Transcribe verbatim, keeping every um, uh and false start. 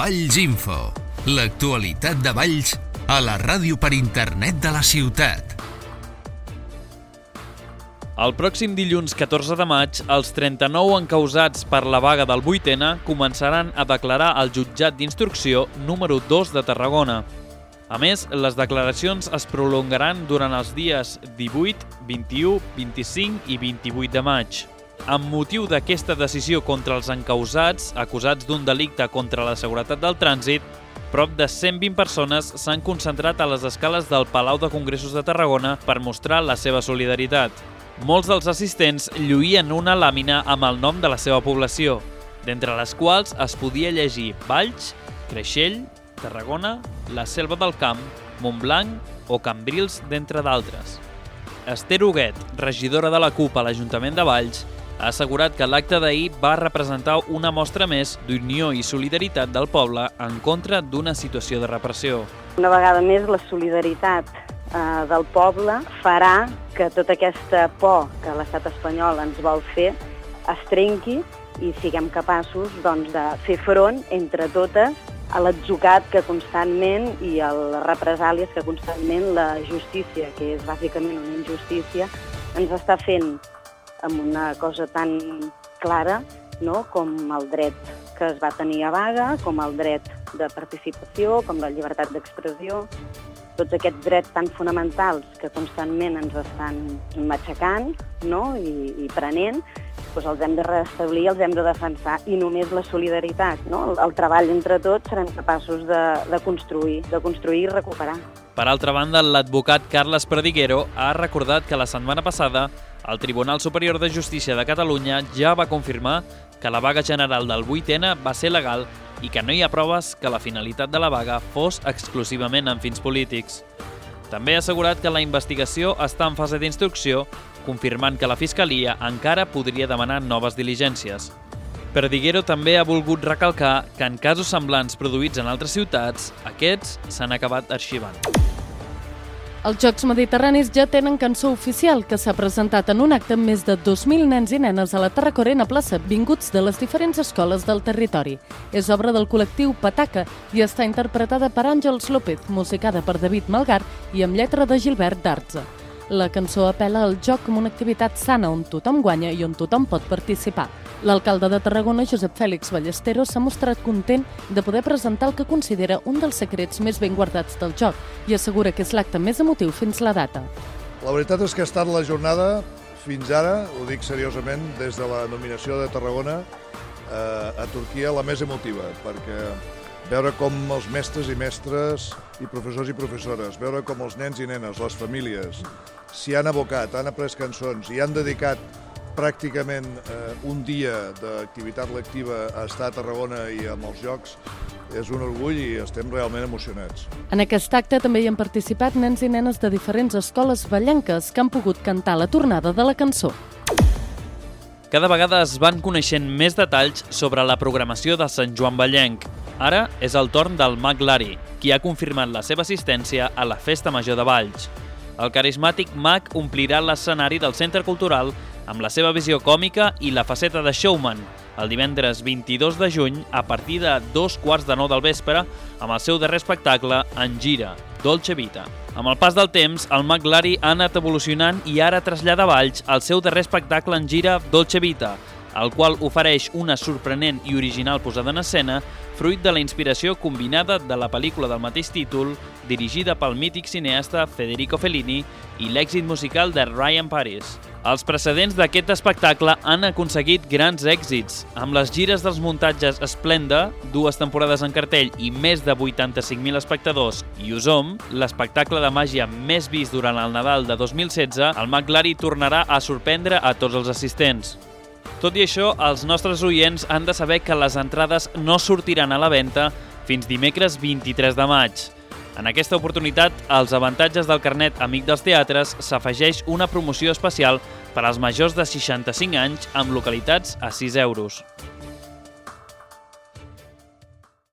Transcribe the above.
Valls Info, l'actualitat de Valls a la ràdio per internet de la ciutat. El pròxim dilluns catorze de maig, els trenta-nou encausats per la vaga del vuit ena començaran a declarar al jutjat d'instrucció número dos de Tarragona. A més, les declaracions es prolongaran durant els dies divuit, vint-i-u, vint-i-cinc i vint-i-vuit de maig. Amb motiu d'aquesta decisió contra els encausats, acusats d'un delicte contra la seguretat del trànsit, prop de cent vint persones s'han concentrat a les escales del Palau de Congressos de Tarragona per mostrar la seva solidaritat. Molts dels assistents lluïen una làmina amb el nom de la seva població, d'entre les quals es podia llegir Valls, Creixell, Tarragona, la Selva del Camp, Montblanc o Cambrils, d'entre d'altres. Esther Huguet, regidora de la CUP a l'Ajuntament de Valls, ha assegurat que l'acte d'ahir va representar una mostra més d'unió i solidaritat del poble en contra d'una situació de repressió. Una vegada més, la solidaritat eh, del poble farà que tota aquesta por que l'estat espanyol ens vol fer es trenqui i siguem capaços doncs, de fer front entre totes a l'atzucat que constantment i a les represàlies que constantment la justícia, que és bàsicament una injustícia, ens està fent amb una cosa tan clara, no?, com el dret que es va tenir a vaga, com el dret de participació, com la llibertat d'expressió, tots aquests drets tan fonamentals que constantment ens estan matxacant, no?, i, i prenent, doncs els hem de restablir, els hem de defensar, i només la solidaritat, no?, el, el treball entre tots serem capaços de, de construir, de construir i recuperar. Per altra banda, l'advocat Carles Perdiguero ha recordat que la setmana passada el Tribunal Superior de Justícia de Catalunya ja va confirmar que la vaga general del vuit ena va ser legal i que no hi ha proves que la finalitat de la vaga fos exclusivament amb fins polítics. També ha assegurat que la investigació està en fase d'instrucció, confirmant que la Fiscalia encara podria demanar noves diligències. Perdiguero també ha volgut recalcar que en casos semblants produïts en altres ciutats, aquests s'han acabat arxivant. Els Jocs Mediterranis ja tenen cançó oficial, que s'ha presentat en un acte amb més de dos mil nens i nenes a la Tarracorena plaça, vinguts de les diferents escoles del territori. És obra del col·lectiu Pataca i està interpretada per Àngels López, musicada per David Malgar i amb lletra de Gilbert Darza. La cançó apel·la al joc com una activitat sana on tothom guanya i on tothom pot participar. L'alcalde de Tarragona, Josep Fèlix Ballesteros, s'ha mostrat content de poder presentar el que considera un dels secrets més ben guardats del joc i assegura que és l'acte més emotiu fins la data. La veritat és que ha estat la jornada, fins ara, ho dic seriosament, des de la nominació de Tarragona eh, a Turquia, la més emotiva, perquè veure com els mestres i mestres i professors i professores, veure com els nens i nenes, les famílies, s'hi han abocat, han après cançons i han dedicat pràcticament eh, un dia d'activitat lectiva a estar a Tarragona i amb els Jocs, és un orgull i estem realment emocionats. En aquest acte també hi han participat nens i nenes de diferents escoles vallenques que han pogut cantar la tornada de la cançó. Cada vegada es van coneixent més detalls sobre la programació de Sant Joan Vallenc. Ara és el torn del Mag Lari, qui ha confirmat la seva assistència a la Festa Major de Valls. El carismàtic mag omplirà l'escenari del Centre Cultural amb la seva visió còmica i la faceta de showman, el divendres vint-i-dos de juny a partir de dos quarts de nou del vespre amb el seu darrer espectacle En gira, Dolce Vita. Amb el pas del temps, el Mag Lari ha anat evolucionant i ara trasllada a Valls el seu darrer espectacle en gira, Dolce Vita, el qual ofereix una sorprenent i original posada en escena fruit de la inspiració combinada de la pel·lícula del mateix títol, dirigida pel mític cineasta Federico Fellini i l'èxit musical de Ryan Paris. Els precedents d'aquest espectacle han aconseguit grans èxits. Amb les gires dels muntatges Esplenda, dues temporades en cartell i més de vuitanta-cinc mil espectadors, i Usom, l'espectacle de màgia més vist durant el Nadal de dos mil setze, el Mag Lari tornarà a sorprendre a tots els assistents. Tot i això, els nostres oients han de saber que les entrades no sortiran a la venda fins dimecres vint-i-tres de maig. En aquesta oportunitat, als avantatges del carnet Amic dels Teatres s'afegeix una promoció especial per als majors de seixanta-cinc anys amb localitats a sis euros.